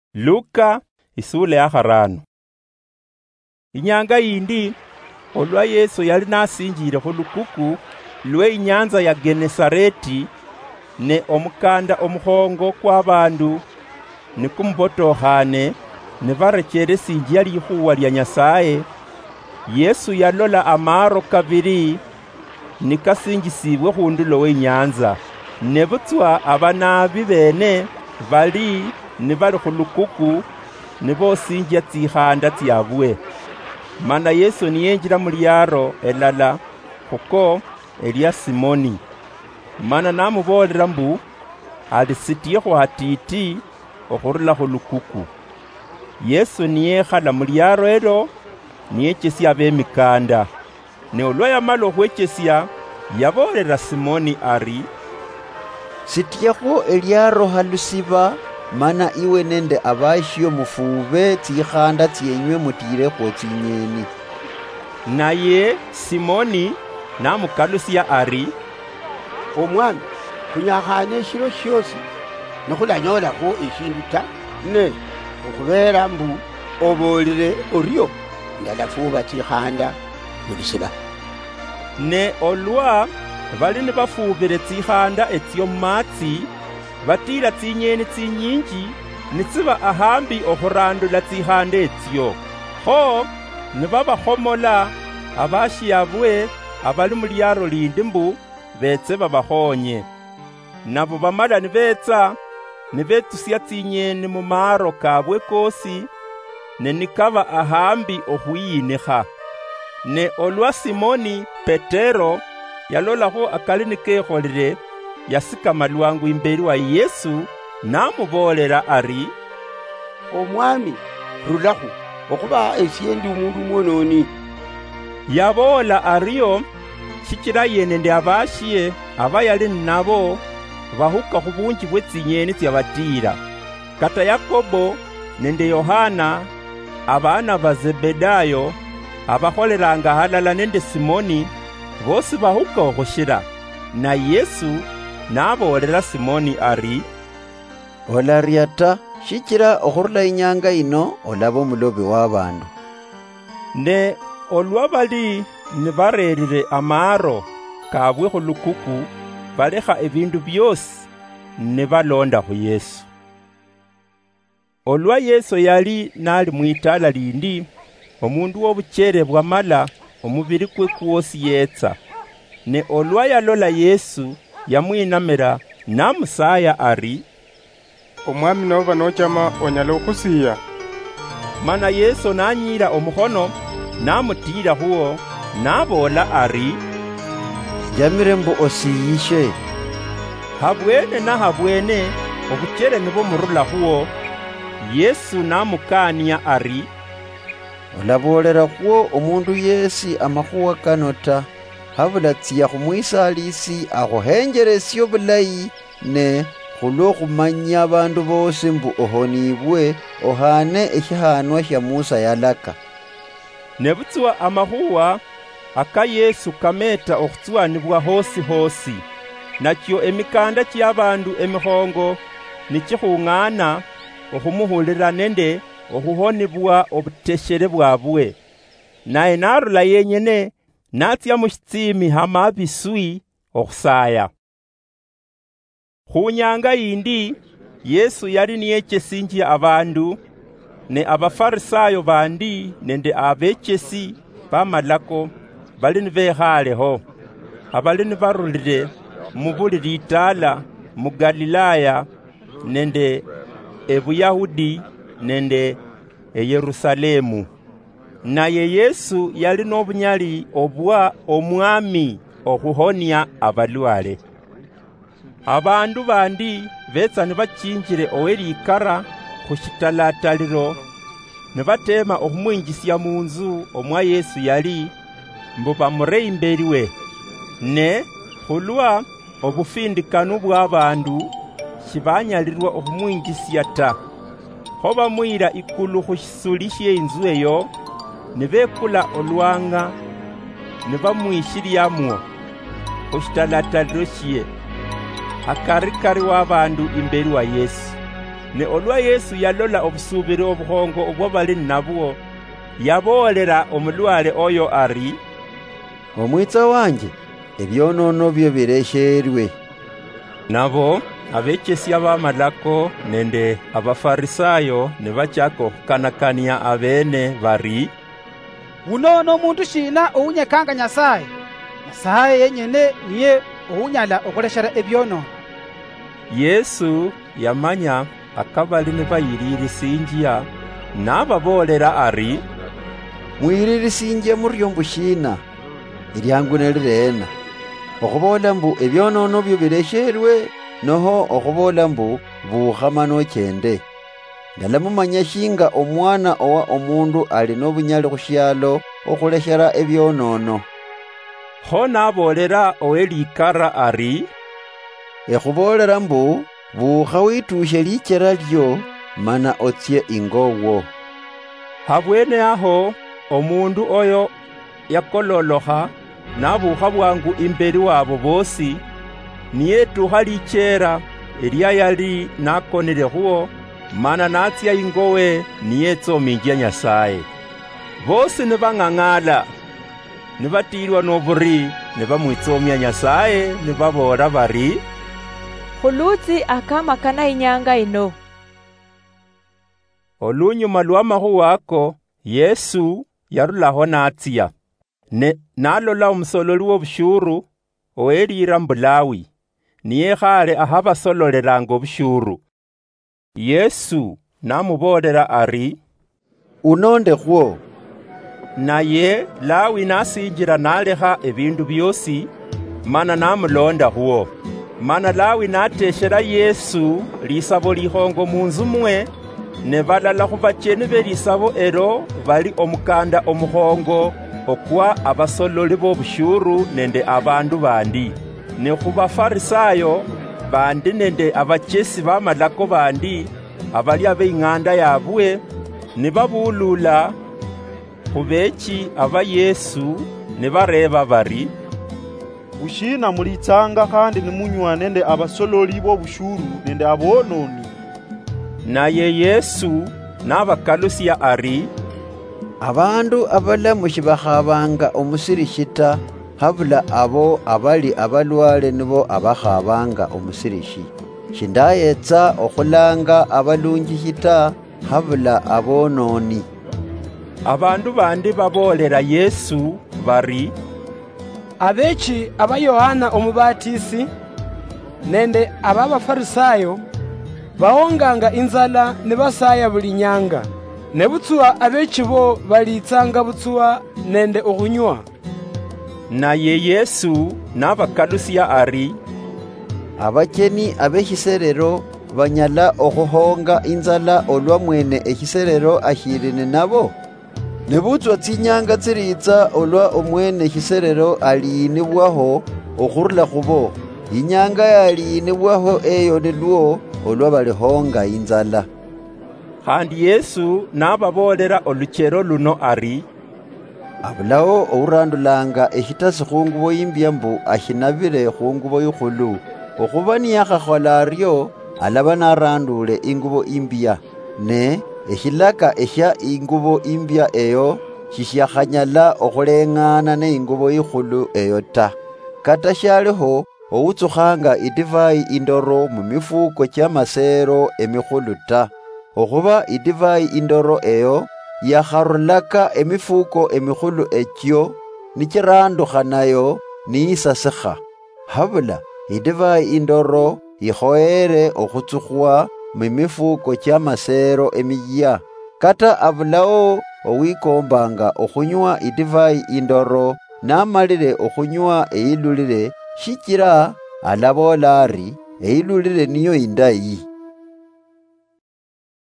Luka isula ya 5. Inyanga yindi olwa Yesu yali nasinjire ku lukuku lwe inyanza ya Genesareti ne omukanda omuhongo kwa bandu ni kumbotohane ne barekere sinjia lihuwa lya Nyasaye. Yesu yalola amaro kabiri nikasinjisibwe hundulo w'inyanza ne butswa abanabi bene bali ni bali ku lukuku ni bosinjia tsihanda tyabwe. Mana Yesu niyenjira mu lyaro elala kuko elya Simoni. Mana namubolera mbu alisitiyeho hatiti ohurula hu lukuku. Yesu niyehala mu lyaro elo niyechesya b'emikanda. Ne olwa yamala ohwechesya yabolera Simoni ari, sitiyeho elyaro halusiba, mana iwe nende abashyo mufube tsihanda tsyenywe mutireho tsinyeni. Naye Simoni namukalusya ari, omwami kunyahane shiro shosi nokhulanyolaho eshindu ta, ne okhubera mbu obolere oryo ndalafuba tsihanda mulusiba. Ne olwa bali ni bafubire tsihanda etsyo mumatsi batira tsinyeni tsinyinji nitsiba ahambi ohurandula tsihanda etsyo. Ho ni babahomola abashiyabwe abali mu lyaro lindi mbu betse babahonye. Nabo bamala ni betsa ni betusya tsinyeni mu maro kabwe kosi ne nikaba ahambi ohuyiniha. Ne olwa Simoni Petero yalolaho akali nikeholire yasikama lwangu imberi wa Yesu namubolera ari, omwami rulahu okuba esyendi umundu mwononi. Yabola ariyo shikira yene ndi abashiye abayali nabo bahuka hubunji bwe tsinyeni tyabatira. Kata Yakobo nende Yohana abana ba Zebedayo abaholeranga halala nende Simoni bosi bahuka ohushira. Na Yesu nabolera Simoni ari, olaryata shikira ohurula inyanga ino olaba omulobi w'abandu. Ne olwa bali ni barerire amaro kabwe hu lukuku baleha ebindu byosi ne balonda hu Yesu. Olwa Yesu yali nali mwitala lindi omundu w'obuchere bwamala omubiri kwe kwosi yetsa. Ne olwa yalola Yesu yamwinamira namusaya ari, omwami noba nochama onyala okhusiya. Mana Yesu nanyira omuhono namutira huo nabola ari, jamire mbu osiyishe. Habwene na habwene obuchere nibo murula huo. Yesu namukania ari, olabolera huo omundu yesi amahuwa kanota habula tsiya humwisalisi ahuhenjeresyo bulayi ne hulwo humanya abandu bose mbu ohonibwe ohane ehihanwa hya Musa yalaka. Ne butswa amahuwa aka Yesu kameta ohutswanibwa hosi hosi. Nakyo emikanda ky'abandu emihongo nichihung'ana ohumuhulira nende ohuhonibwa obuteshere bwabwe. Naye narula yenyene natsya mushitsimi hama biswi ohusaya. Hunyanga yindi Yesu yali niyechesinjia abandu ne abafarisayo bandi nende abechesi bamalako bali nibehaleho. Abali nibarulire mu buli litala mu Galilaya nende ebuyahudi nende Yerusalemu. Naye Yesu yali n'obunyali obwa omwami ohuhonya abalwale. Abandu bandi betsa nibachinjire owelikara hushitalataliro nibatema ohumwinjisya munzu omwa Yesu yali mbu bamure imberi we. Ne hulwa obufindikanu bw'abandu shibanyalirwa ohumwinjisya ta. Ho bamwira ikulu hushisuli shye inzu eyo nibekula olwanga nibamwishiryamwo hushitalataliro shye. Akarikari w'abandu imberi wa Yesu. ne olwa Yesu yalola obusubiri obuhongo obwo bali nabwo, yaboolera omulwale oyo ari, omwitsa wanje ebyonono byo biresherwe. Nabo abekesya b'amalako nende abafarisayo ne bachaka okukanakania abene bari, unono omundu shina ounyekanga Nyasaye. Nyasaye yenyene niye ounyala okuleshera ebyonono. Yesu yamanya akabali ne bayiririsinjya n'ababoolera ari, mwiririsinjya muryo mbu shina iryangu nelirena okubola mbu ebyonono byo biresherwe, noho okubola mbu buhama nochende. Ndala mumanya shinga omwana owa omundu ali n'obunyali khusyalo okuleshera ebyonono. Ho n'aboolera owelikara ari, ekhuboolera mbu buha witushe lichera lyo mana otsye ingowo. Habwene aho omundu oyo yakololoha nabuha bwangu imberi wabo bosi, niyetuha lichera elya yali nakonile huo, mana natsya ingowe niyetsominjya Nyasaye. Bosi ne bang'ang'ala, ne batilwa n'oburi, ne bamwitsomya Nyasaye, ne babola bari, khulutsi akamakana inyanga ino. Olunyuma lwa mahuwa ako, Yesu yarulaho natsiya, ne nalola omusololi w'obushuru owelira mbulawi, niyekhale aha basololelanga obushuru. Yesu namuboolera ari, unonde hwo. Naye Lawi nasinjira naleha ebindu byosi, mana namulonda huo. Mana Lawi nateshera Yesu lisabo lihongo munzu mwe, ne balala hubacheni be lisabo ero bali omukanda omuhongo okwa abasololi b'obushuru nende abandu bandi, ne hubafarisayo bandi nende abachesi b'amalako bandi abali ab'ing'anda yabwe, ne babulula hubechi aba Yesu, ne bareba bari, ushina mulitsanga kandi nimunywa nende abasololi b'obushuru nende abononi. Naye Yesu n'abakalusya ari, abandu abalamu shibahabanga omusirishita habula abo abali abalwale nibo abahabanga omusirishi. Shindayetsa okhulanga abalungihita habula abononi. Abandu bandi baboolera Yesu bari, abechi aba Yohana omubatisi nende ab'abafarisayo bahonganga inzala ne basaya buli nyanga, ne butsuwa abechi bo balitsanga butsuwa nende okunywa. Naye Yesu n'abakalusya ari, abacheni ab'ekiserero banyala okuhonga inzala olwa mwene ekiserero ashirine nabo. Ne butsuwa tsinyanga tsiritsa olwa omwene ekiserero aliyinibwaho okhurula khubo. Inyanga yaliyinibwaho eyo nilwo olwa balihonga inzala. Handi Yesu n'ababoolera oluchero luno ari, abulawo ourandulanga ehitasi khungubo imbya mbu ashinabire khungubo ikhulu, okhuba niyakhahola aryo alaba narandule ingubo imbya, ne ehilaka esha ingubo imbya eyo shishakhanyala okhuleng'ana ne ingubo ikhulu eyo ta. Kata shaliho owutsukhanga idivai indoro mu mifuko kya masero emikhulu ta, okhuba idivai indoro eyo yakharulaka emifuko emikhulu ekyo nichirandukha nayo niisasikha. Habula idivai indoro ikhoere okhutsukhwa mu mifuko kya masero emiya. Kata abulawo owikombanga okhunywa idivai indoro namalile okhunywa eilulile, shichira alabola ari eilulile niyo indayi.